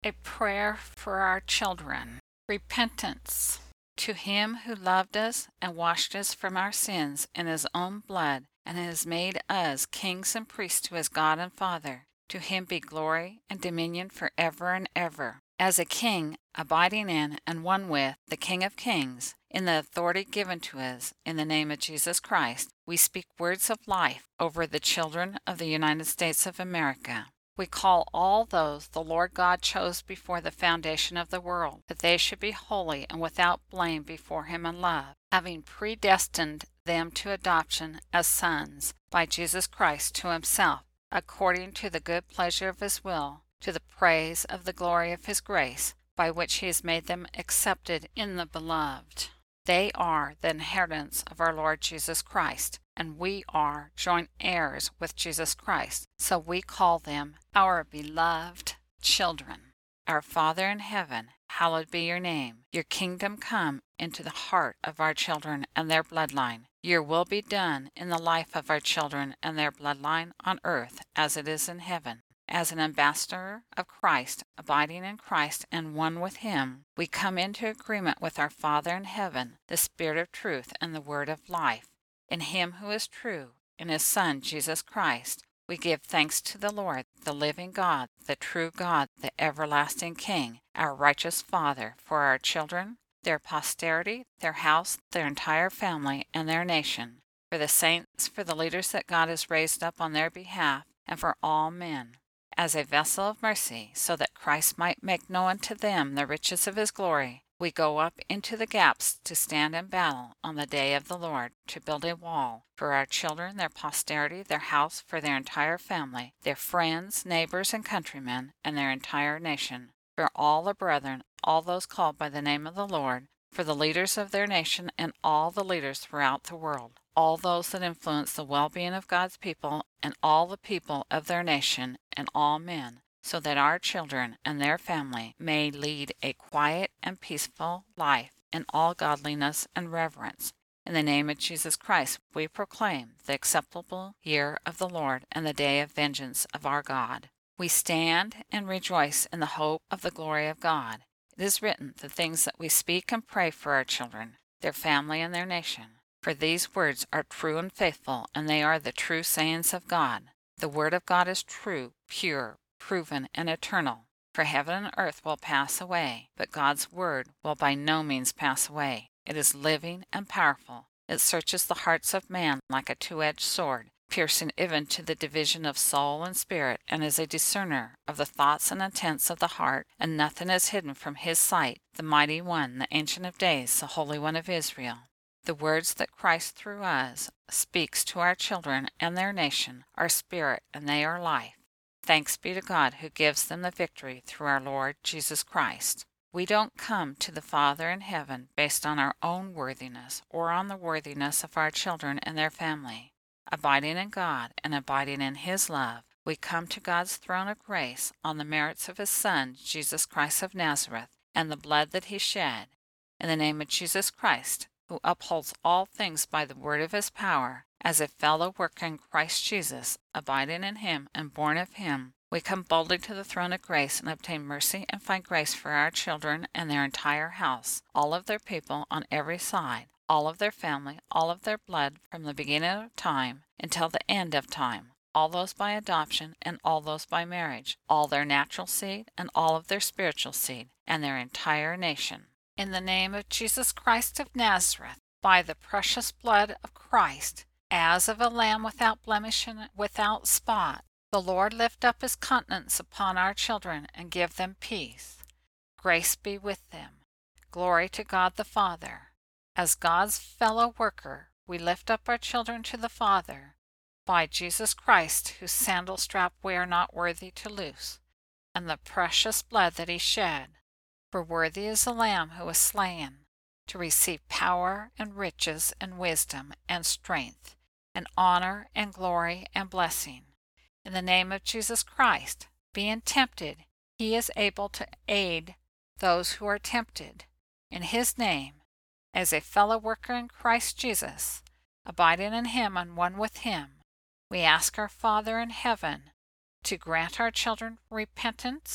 A prayer for our children. Repentance. To him who loved us and washed us from our sins in his own blood, and has made us kings and priests to his God and Father, to him be glory and dominion forever and ever. As a king, abiding in and one with the King of Kings, in the authority given to us in the name of Jesus Christ, we speak words of life over the children of the United States of America. We call all those the Lord God chose before the foundation of the world, that they should be holy and without blame before him in love, having predestined them to adoption as sons by Jesus Christ to himself, according to the good pleasure of his will, to the praise of the glory of his grace, by which he has made them accepted in the Beloved. They are the inheritance of our Lord Jesus Christ, and we are joint heirs with Jesus Christ, so we call them our beloved children. Our Father in heaven, hallowed be your name. Your kingdom come into the heart of our children and their bloodline. Your will be done in the life of our children and their bloodline on earth as it is in heaven. As an ambassador of Christ, abiding in Christ and one with him, we come into agreement with our Father in heaven, the Spirit of truth and the Word of life. In him who is true, in his Son, Jesus Christ, we give thanks to the Lord, the living God, the true God, the everlasting King, our righteous Father, for our children, their posterity, their house, their entire family, and their nation, for the saints, for the leaders that God has raised up on their behalf, and for all men, as a vessel of mercy, so that Christ might make known to them the riches of his glory. We go up into the gaps to stand in battle on the day of the Lord, to build a wall for our children, their posterity, their house, for their entire family, their friends, neighbors, and countrymen, and their entire nation, for all the brethren, all those called by the name of the Lord, for the leaders of their nation and all the leaders throughout the world, all those that influence the well-being of God's people, and all the people of their nation, and all men, so that our children and their family may lead a quiet and peaceful life in all godliness and reverence. In the name of Jesus Christ, we proclaim the acceptable year of the Lord and the day of vengeance of our God. We stand and rejoice in the hope of the glory of God. It is written, the things that we speak and pray for our children, their family, and their nation. For these words are true and faithful, and they are the true sayings of God. The word of God is true, pure, proven, and eternal. For heaven and earth will pass away, but God's word will by no means pass away. It is living and powerful. It searches the hearts of man like a two-edged sword, piercing even to the division of soul and spirit, and is a discerner of the thoughts and intents of the heart, and nothing is hidden from his sight, the Mighty One, the Ancient of Days, the Holy One of Israel. The words that Christ through us speaks to our children and their nation are spirit, and they are life. Thanks be to God who gives them the victory through our Lord Jesus Christ. We don't come to the Father in heaven based on our own worthiness or on the worthiness of our children and their family. Abiding in God and abiding in his love, we come to God's throne of grace on the merits of his Son, Jesus Christ of Nazareth, and the blood that he shed. In the name of Jesus Christ, who upholds all things by the word of his power, as a fellow worker in Christ Jesus, abiding in him and born of him, we come boldly to the throne of grace and obtain mercy and find grace for our children and their entire house, all of their people on every side, all of their family, all of their blood from the beginning of time until the end of time, all those by adoption and all those by marriage, all their natural seed and all of their spiritual seed, and their entire nation. In the name of Jesus Christ of Nazareth, by the precious blood of Christ, as of a lamb without blemish and without spot, the Lord lift up his countenance upon our children and give them peace. Grace be with them. Glory to God the Father. As God's fellow worker, we lift up our children to the Father, by Jesus Christ, whose sandal strap we are not worthy to loose, and the precious blood that he shed. For worthy is the Lamb who was slain, to receive power and riches and wisdom and strength and honor and glory and blessing. In the name of Jesus Christ, being tempted, he is able to aid those who are tempted. In his name, as a fellow worker in Christ Jesus, abiding in him and one with him, we ask our Father in heaven to grant our children repentance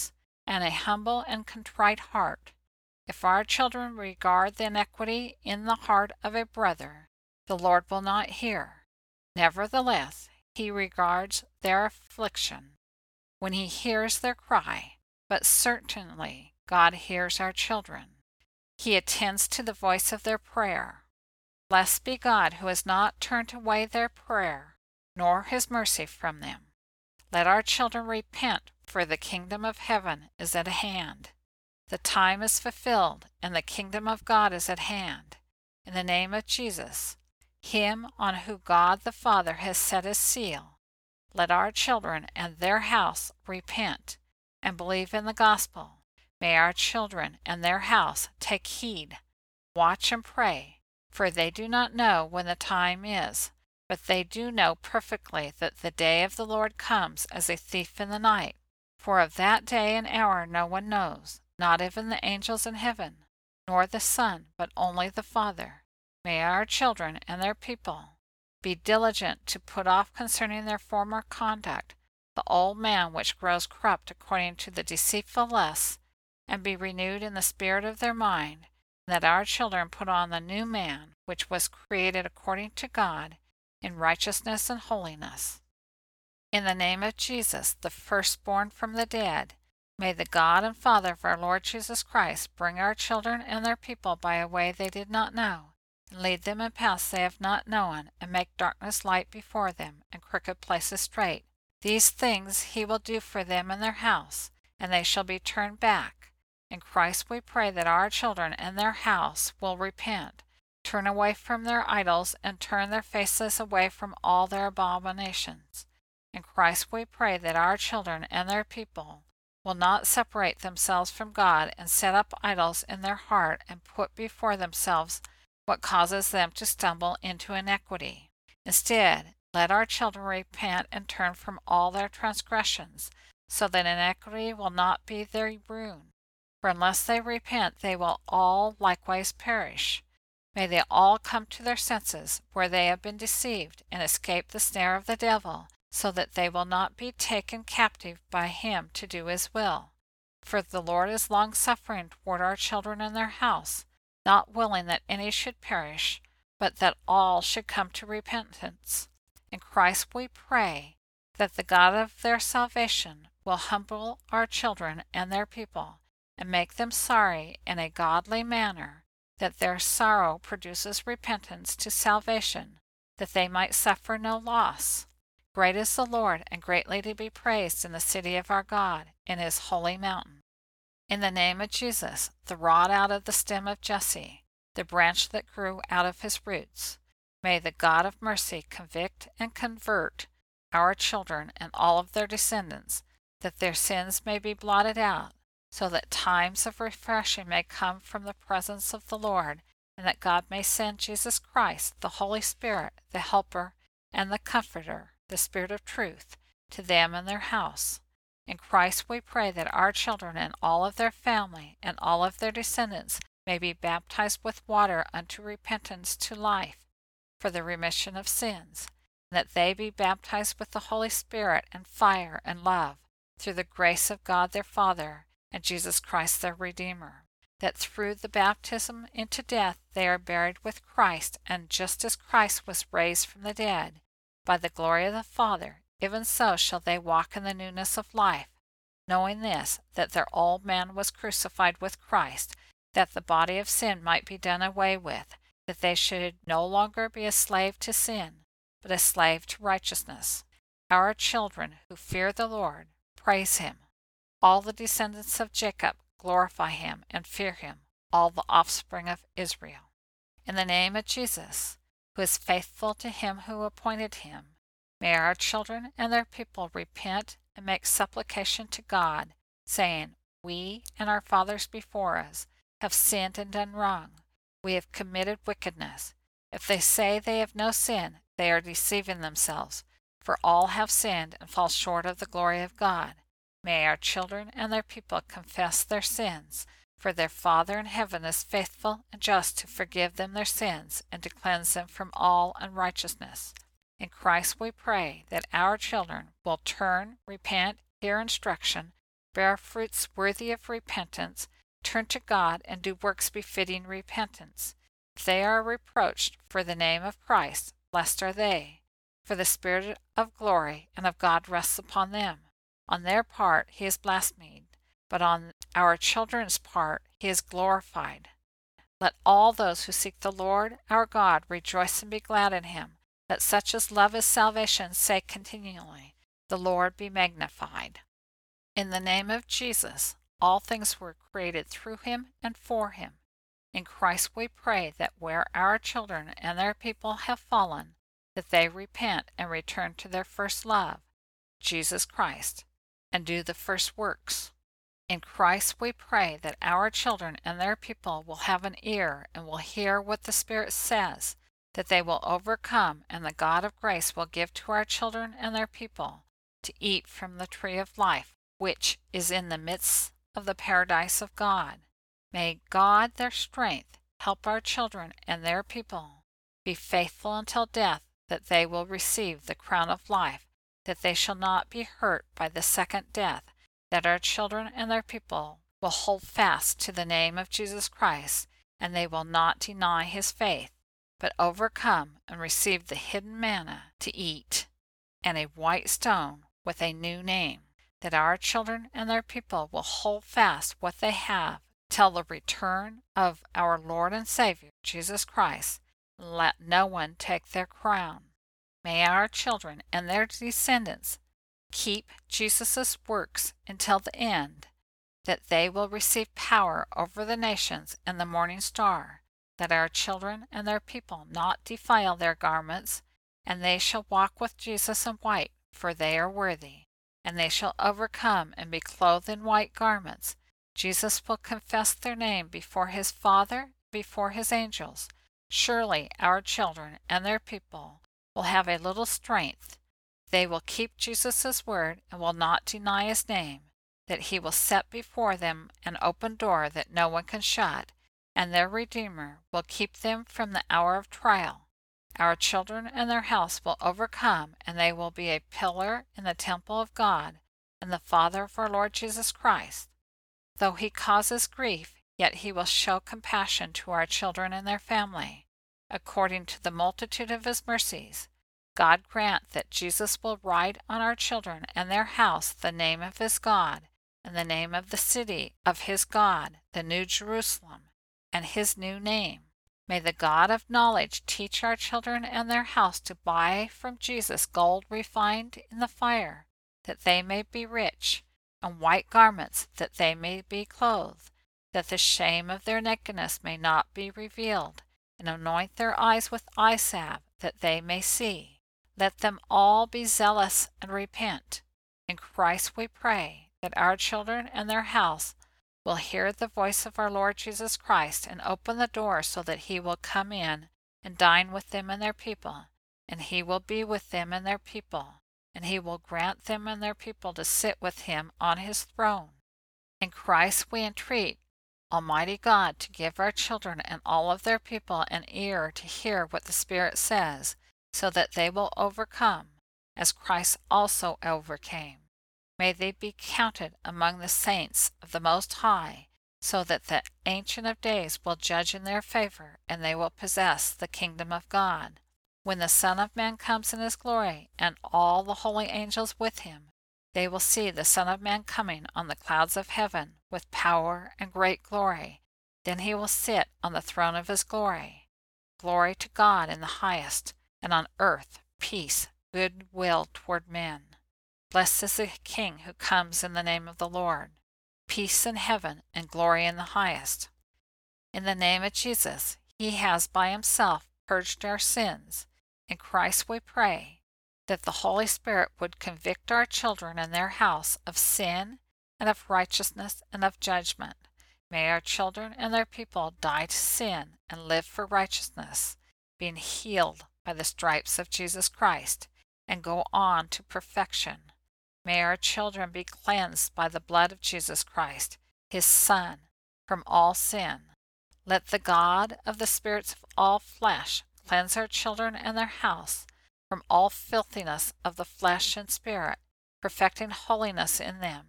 and a humble and contrite heart. If our children regard the iniquity in the heart of a brother, the Lord will not hear. Nevertheless, he regards their affliction when he hears their cry, but certainly God hears our children. He attends to the voice of their prayer. Blessed be God who has not turned away their prayer, nor his mercy from them. Let our children repent, for the kingdom of heaven is at hand. The time is fulfilled, and the kingdom of God is at hand. In the name of Jesus, him on whom God the Father has set his seal, let our children and their house repent and believe in the gospel. May our children and their house take heed, watch and pray, for they do not know when the time is, but they do know perfectly that the day of the Lord comes as a thief in the night. For of that day and hour no one knows, not even the angels in heaven, nor the Son, but only the Father. May our children and their people be diligent to put off concerning their former conduct the old man which grows corrupt according to the deceitful lusts, and be renewed in the spirit of their mind, and that our children put on the new man, which was created according to God, in righteousness and holiness. In the name of Jesus, the firstborn from the dead, may the God and Father of our Lord Jesus Christ bring our children and their people by a way they did not know, and lead them in paths they have not known, and make darkness light before them, and crooked places straight. These things he will do for them and their house, and they shall be turned back. In Christ we pray that our children and their house will repent, turn away from their idols, and turn their faces away from all their abominations. In Christ we pray that our children and their people will not separate themselves from God and set up idols in their heart and put before themselves what causes them to stumble into iniquity. Instead, let our children repent and turn from all their transgressions, so that iniquity will not be their ruin. For unless they repent, they will all likewise perish. May they all come to their senses where they have been deceived, and escape the snare of the devil, so that they will not be taken captive by him to do his will. For the Lord is long-suffering toward our children and their house, not willing that any should perish, but that all should come to repentance. In Christ we pray that the God of their salvation will humble our children and their people, and make them sorry in a godly manner, that their sorrow produces repentance to salvation, that they might suffer no loss. Great is the Lord, and greatly to be praised in the city of our God, in his holy mountain. In the name of Jesus, the rod out of the stem of Jesse, the branch that grew out of his roots, may the God of mercy convict and convert our children and all of their descendants, that their sins may be blotted out, so that times of refreshing may come from the presence of the Lord, and that God may send Jesus Christ, the Holy Spirit, the Helper, and the Comforter, the Spirit of truth, to them and their house. In Christ we pray that our children and all of their family and all of their descendants may be baptized with water unto repentance to life, for the remission of sins, and that they be baptized with the Holy Spirit and fire and love, through the grace of God their Father and Jesus Christ their Redeemer, that through the baptism into death they are buried with Christ, and just as Christ was raised from the dead by the glory of the Father, even so shall they walk in the newness of life, knowing this, that their old man was crucified with Christ, that the body of sin might be done away with, that they should no longer be a slave to sin, but a slave to righteousness. Our children who fear the Lord praise him. All the descendants of Jacob glorify him and fear him, all the offspring of Israel. In the name of Jesus, who is faithful to him who appointed him, may our children and their people repent and make supplication to God, saying, We and our fathers before us have sinned and done wrong. We have committed wickedness. If they say they have no sin, they are deceiving themselves, for all have sinned and fall short of the glory of God. May our children and their people confess their sins, for their Father in heaven is faithful and just to forgive them their sins and to cleanse them from all unrighteousness. In Christ we pray that our children will turn, repent, hear instruction, bear fruits worthy of repentance, turn to God, and do works befitting repentance. If they are reproached for the name of Christ, blessed are they, for the Spirit of glory and of God rests upon them. On their part he is blasphemed, but on our children's part he is glorified. Let all those who seek the Lord our God rejoice and be glad in him. Let such as love his salvation say continually, the Lord be magnified. In the name of Jesus, all things were created through him and for him. In Christ we pray that where our children and their people have fallen, that they repent and return to their first love, Jesus Christ, and do the first works. In Christ we pray that our children and their people will have an ear and will hear what the Spirit says, that they will overcome, and the God of grace will give to our children and their people to eat from the tree of life, which is in the midst of the paradise of God. May God, their strength, help our children and their people be faithful until death, that they will receive the crown of life, that they shall not be hurt by the second death, that our children and their people will hold fast to the name of Jesus Christ, and they will not deny his faith, but overcome and receive the hidden manna to eat, and a white stone with a new name, that our children and their people will hold fast what they have till the return of our Lord and Savior, Jesus Christ. Let no one take their crown. May our children and their descendants keep Jesus' works until the end, that they will receive power over the nations and the morning star, that our children and their people not defile their garments, and they shall walk with Jesus in white, for they are worthy, and they shall overcome and be clothed in white garments. Jesus will confess their name before his Father, before his angels. Surely our children and their people will have a little strength. They will keep Jesus' word and will not deny his name, that he will set before them an open door that no one can shut, and their Redeemer will keep them from the hour of trial. Our children and their house will overcome, and they will be a pillar in the temple of God and the Father of our Lord Jesus Christ. Though he causes grief, yet he will show compassion to our children and their family. According to the multitude of his mercies, God grant that Jesus will write on our children and their house the name of his God, and the name of the city of his God, the New Jerusalem, and his new name. May the God of knowledge teach our children and their house to buy from Jesus gold refined in the fire, that they may be rich, and white garments, that they may be clothed, that the shame of their nakedness may not be revealed, and anoint their eyes with eye salve, that they may see. Let them all be zealous and repent. In Christ we pray that our children and their house will hear the voice of our Lord Jesus Christ and open the door so that he will come in and dine with them and their people, and he will be with them and their people, and he will grant them and their people to sit with him on his throne. In Christ we entreat Almighty God to give our children and all of their people an ear to hear what the Spirit says, so that they will overcome, as Christ also overcame. May they be counted among the saints of the Most High, so that the Ancient of Days will judge in their favor, and they will possess the kingdom of God. When the Son of Man comes in his glory, and all the holy angels with him, they will see the Son of Man coming on the clouds of heaven with power and great glory. Then he will sit on the throne of his glory. Glory to God in the highest, and on earth peace, good will toward men. Blessed is the King who comes in the name of the Lord. Peace in heaven and glory in the highest. In the name of Jesus, he has by himself purged our sins. In Christ we pray that the Holy Spirit would convict our children and their house of sin and of righteousness and of judgment. May our children and their people die to sin and live for righteousness, being healed by the stripes of Jesus Christ, and go on to perfection. May our children be cleansed by the blood of Jesus Christ, his Son, from all sin. Let the God of the spirits of all flesh cleanse our children and their house from all filthiness of the flesh and spirit, perfecting holiness in them.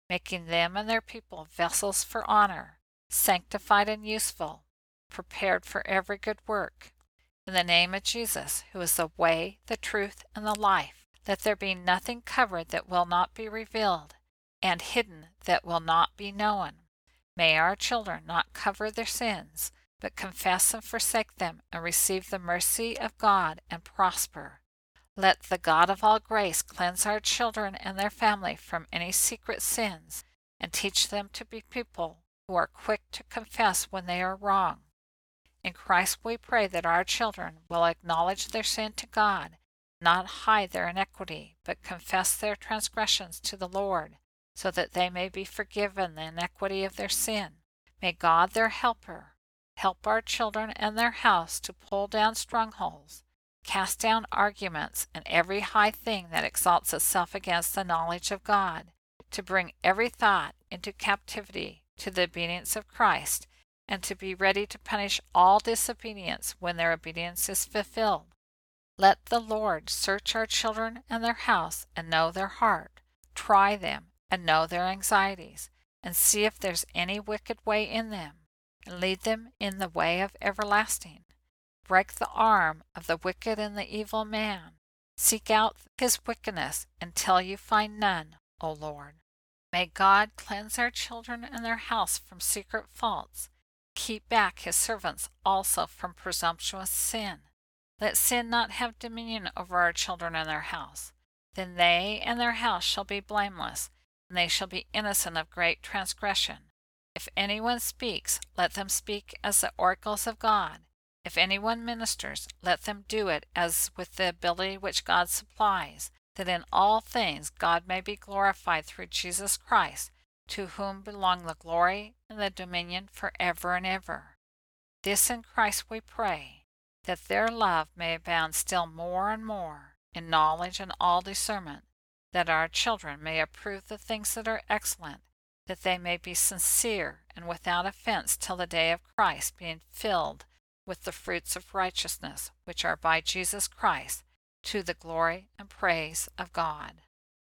making them and their people vessels for honor, sanctified and useful, prepared for every good work. In the name of Jesus, who is the way, the truth, and the life, let there be nothing covered that will not be revealed, and hidden that will not be known. May our children not cover their sins, but confess and forsake them and receive the mercy of God and prosper. Let the God of all grace cleanse our children and their family from any secret sins and teach them to be people who are quick to confess when they are wrong. In Christ we pray that our children will acknowledge their sin to God, not hide their iniquity, but confess their transgressions to the Lord, so that they may be forgiven the iniquity of their sin. May God, their helper, help our children and their house to pull down strongholds, cast down arguments and every high thing that exalts itself against the knowledge of God, to bring every thought into captivity to the obedience of Christ, and to be ready to punish all disobedience when their obedience is fulfilled. Let the Lord search our children and their house and know their heart, try them and know their anxieties, and see if there's any wicked way in them, and lead them in the way of everlasting. Break the arm of the wicked and the evil man. Seek out his wickedness until you find none, O Lord. May God cleanse our children and their house from secret faults. Keep back his servants also from presumptuous sin. Let sin not have dominion over our children and their house. Then they and their house shall be blameless, and they shall be innocent of great transgression. If anyone speaks, let them speak as the oracles of God. If anyone ministers, let them do it as with the ability which God supplies, that in all things God may be glorified through Jesus Christ, to whom belong the glory and the dominion forever and ever. This in Christ we pray, that their love may abound still more and more in knowledge and all discernment, that our children may approve the things that are excellent, that they may be sincere and without offense till the day of Christ, being filled with the fruits of righteousness, which are by Jesus Christ, to the glory and praise of God.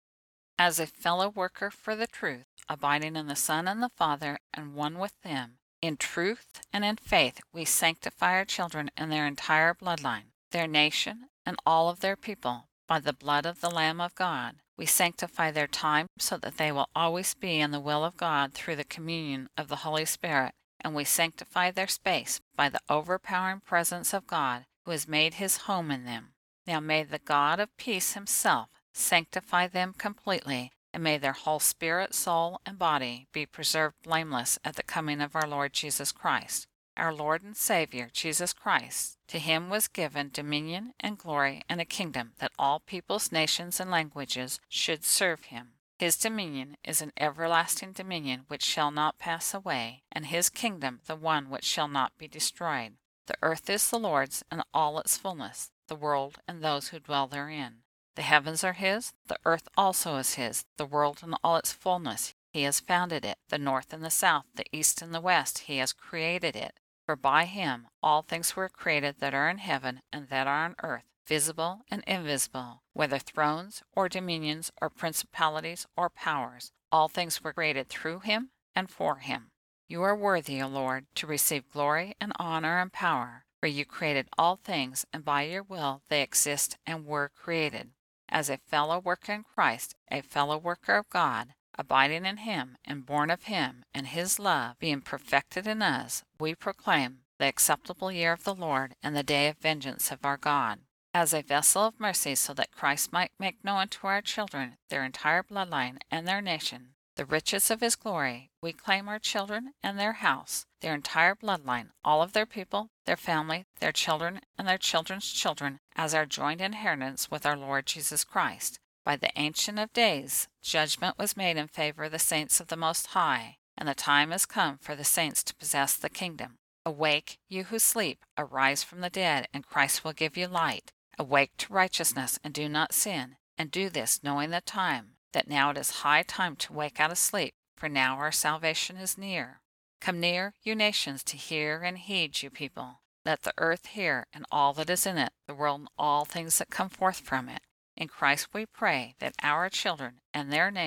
As a fellow worker for the truth, abiding in the Son and the Father, and one with them, in truth and in faith we sanctify our children and their entire bloodline, their nation, and all of their people, by the blood of the Lamb of God. We sanctify their time so that they will always be in the will of God through the communion of the Holy Spirit, and we sanctify their space by the overpowering presence of God, who has made his home in them. Now may the God of peace himself sanctify them completely, and may their whole spirit, soul, and body be preserved blameless at the coming of our Lord Jesus Christ. Our Lord and Savior, Jesus Christ, to him was given dominion and glory and a kingdom, that all peoples, nations, and languages should serve him. His dominion is an everlasting dominion which shall not pass away, and his kingdom the one which shall not be destroyed. The earth is the Lord's and all its fullness, the world and those who dwell therein. The heavens are his, the earth also is his, the world and all its fullness. He has founded it, the north and the south, the east and the west. He has created it. For by him all things were created that are in heaven and that are on earth, visible and invisible, whether thrones or dominions or principalities or powers. All things were created through him and for him. You are worthy, O Lord, to receive glory and honor and power, for you created all things, and by your will they exist and were created. As a fellow worker in Christ, a fellow worker of God, abiding in him and born of him, and his love being perfected in us, we proclaim the acceptable year of the Lord and the day of vengeance of our God. As a vessel of mercy, so that Christ might make known to our children their entire bloodline and their nation the riches of his glory, we claim our children and their house, their entire bloodline, all of their people, their family, their children, and their children's children, as our joint inheritance with our Lord Jesus Christ. By the Ancient of Days, judgment was made in favor of the saints of the Most High, and the time is come for the saints to possess the kingdom. Awake, you who sleep, arise from the dead, and Christ will give you light. Awake to righteousness, and do not sin, and do this knowing the time, that now it is high time to wake out of sleep, for now our salvation is near. Come near, you nations, to hear and heed, you people. Let the earth hear, and all that is in it, the world and all things that come forth from it. In Christ we pray that our children and their nation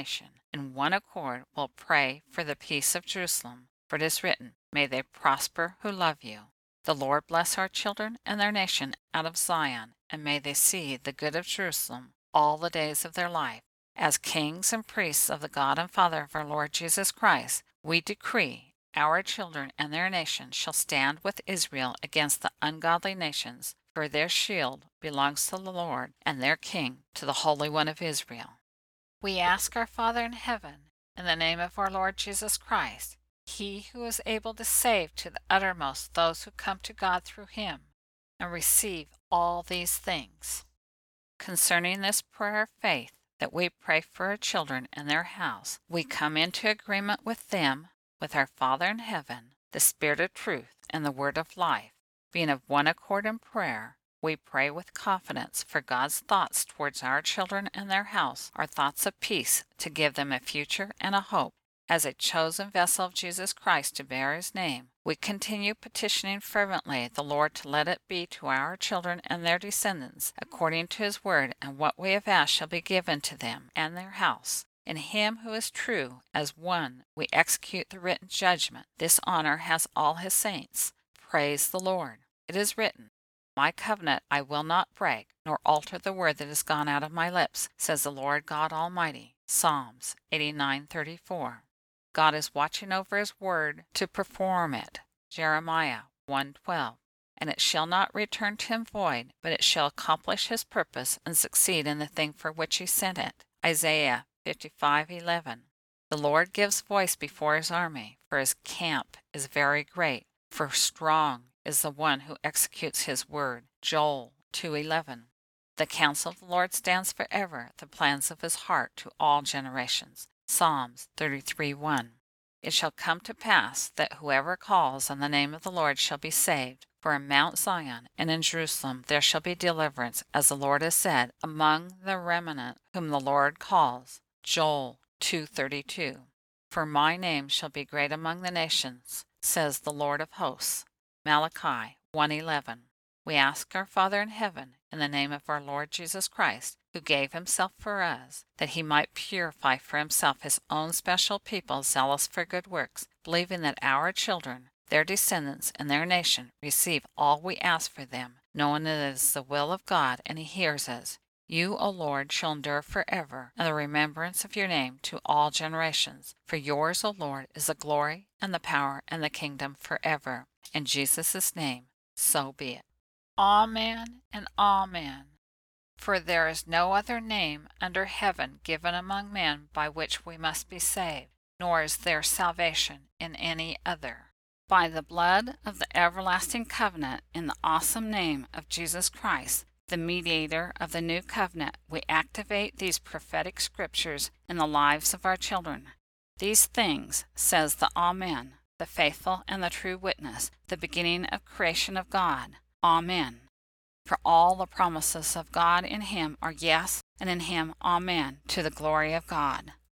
in one accord will pray for the peace of Jerusalem. For it is written, May they prosper who love you. The Lord bless our children and their nation out of Zion, and may they see the good of Jerusalem all the days of their life. As kings and priests of the God and Father of our Lord Jesus Christ, we decree our children and their nation shall stand with Israel against the ungodly nations, for their shield belongs to the Lord, and their king to the Holy One of Israel. We ask our Father in heaven, in the name of our Lord Jesus Christ, He who is able to save to the uttermost those who come to God through Him, and receive all these things. Concerning this prayer of faith that we pray for our children and their house, we come into agreement with them, with our Father in heaven, the Spirit of truth, and the Word of life. Being of one accord in prayer, we pray with confidence, for God's thoughts towards our children and their house are thoughts of peace, to give them a future and a hope. As a chosen vessel of Jesus Christ to bear His name, we continue petitioning fervently the Lord to let it be to our children and their descendants, according to His word, and what we have asked shall be given to them and their house. In Him who is true, as one, we execute the written judgment. This honor has all His saints. Praise the Lord. It is written, My covenant I will not break, nor alter the word that has gone out of my lips, says the Lord God Almighty. Psalms 89:34. God is watching over His word to perform it. Jeremiah 1:12. And it shall not return to Him void, but it shall accomplish His purpose and succeed in the thing for which He sent it. Isaiah 55:11. The Lord gives voice before His army, for His camp is very great, for strong is the one who executes His word. Joel 2:11. The counsel of the Lord stands forever, the plans of His heart to all generations. Psalms 33:1. It shall come to pass that whoever calls on the name of the Lord shall be saved. For in Mount Zion and in Jerusalem there shall be deliverance, as the Lord has said, among the remnant whom the Lord calls. Joel 2:32. For my name shall be great among the nations, says the Lord of hosts. Malachi 1:11. We ask our Father in heaven, in the name of our Lord Jesus Christ, who gave Himself for us, that He might purify for Himself His own special people zealous for good works, believing that our children, their descendants, and their nation receive all we ask for them, knowing that it is the will of God, and He hears us. You, O Lord, shall endure forever, and the remembrance of your name to all generations. For yours, O Lord, is the glory, and the power, and the kingdom forever. In Jesus' name, so be it. Amen and amen. For there is no other name under heaven given among men by which we must be saved, nor is there salvation in any other. By the blood of the everlasting covenant, in the awesome name of Jesus Christ, the mediator of the new covenant, we activate these prophetic scriptures in the lives of our children. These things, says the Amen, the faithful and the true witness, the beginning of creation of God. Amen. For all the promises of God in Him are yes, and in Him Amen, to the glory of God.